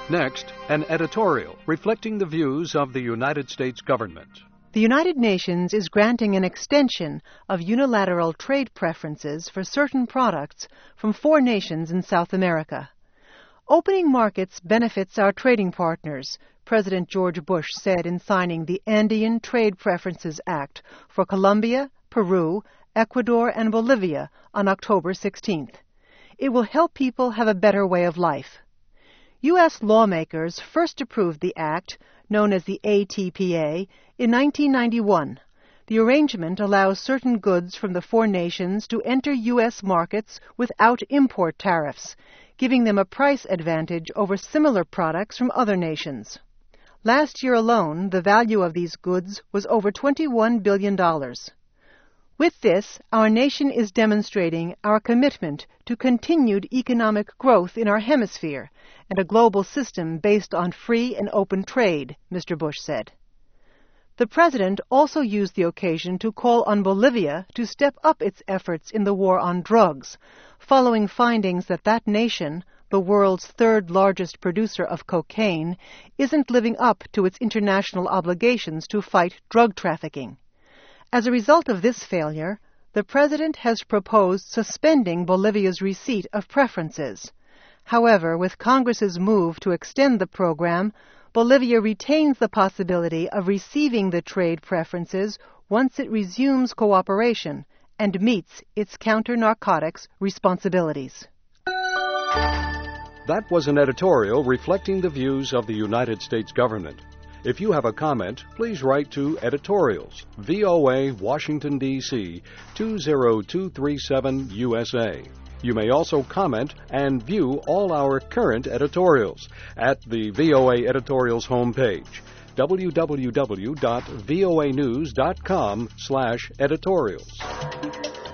Next, an editorial reflecting the views of the United States government. The United Nations is granting an extension of unilateral trade preferences for certain products from 4 nations in South America. Opening markets benefits our trading partners, President George Bush said in signing the Andean Trade Preferences Act for Colombia, Peru, Ecuador, and Bolivia on October 16th. It will help people have a better way of life. U.S. lawmakers first approved the act, known as the ATPA, in 1991. The arrangement allows certain goods from the 4 nations to enter U.S. markets without import tariffs, giving them a price advantage over similar products from other nations. Last year alone, the value of these goods was over $21 billion. With this, our nation is demonstrating our commitment to continued economic growth in our hemisphere and a global system based on free and open trade, Mr. Bush said. The President also used the occasion to call on Bolivia to step up its efforts in the war on drugs, following findings that that nation, the world's 3rd largest producer of cocaine, isn't living up to its international obligations to fight drug trafficking. As a result of this failure, the President has proposed suspending Bolivia's receipt of preferences. However, with Congress's move to extend the program, Bolivia retains the possibility of receiving the trade preferences once it resumes cooperation and meets its counter-narcotics responsibilities. That was an editorial reflecting the views of the United States government. If you have a comment, please write to Editorials, VOA, Washington, D.C., 20237 USA. You may also comment and view all our current editorials at the VOA Editorials homepage, www.voanews.com/editorials.